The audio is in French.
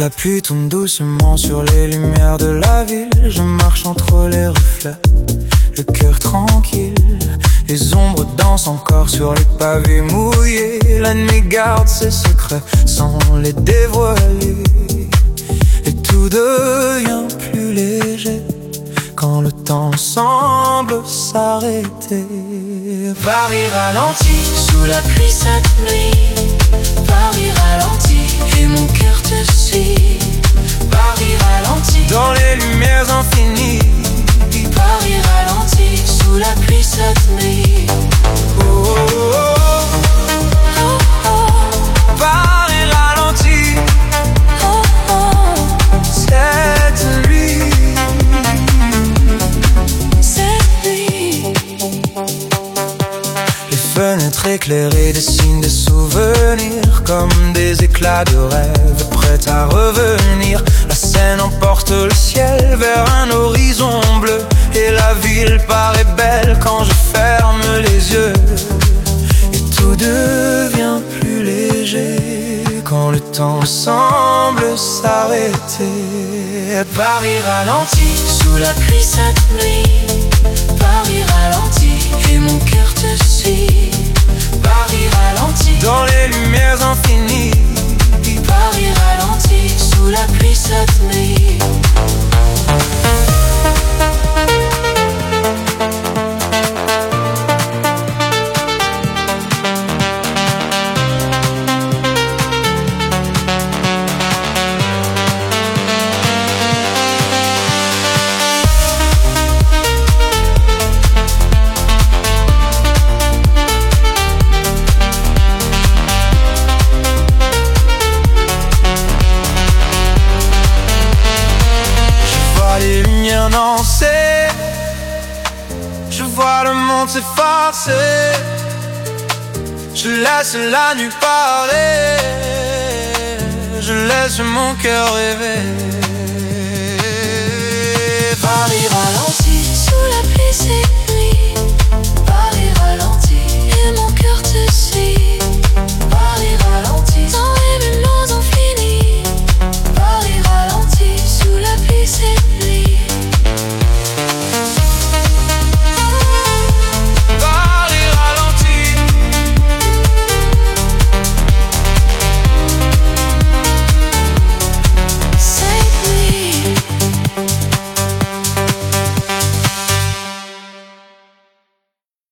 La pluie tombe doucement sur les lumières de la ville. Je marche entre les reflets, le cœur tranquille. Les ombres dansent encore sur les pavés mouillés. La nuit garde ses secrets sans les dévoiler. Et tout devient plus léger quand le temps semble s'arrêter. Paris ralentit sous la pluie cette nuit. Paris ralentit et mon cœur te suit. Paris ralentit dans les lumières infinies. Paris ralentit sous la pluie cette nuit. Oh, oh, oh, Oh oh, Paris ralentit oh oh, cette nuit. cette nuit. Les fenêtres éclairées dessinent des souvenirs comme des éclats de rêve prêts à revenir. La Seine emporte le ciel vers un horizon bleu. Et la ville paraît belle quand je ferme les yeux. Et tout devient plus léger quand le temps semble s'arrêter. Paris ralentit sous la pluie cette nuit. Paris ralentit et mon cœur te suit. Paris ralentit dans les lumières infinies. Paris ralentit sous la pluie cette nuit. Les lumières danser, je vois le monde s'effacer. Je laisse la nuit parler, je laisse mon cœur rêver. Paris ralentit sous la pluie cette nuit. Paris ralentit et mon cœur te suit.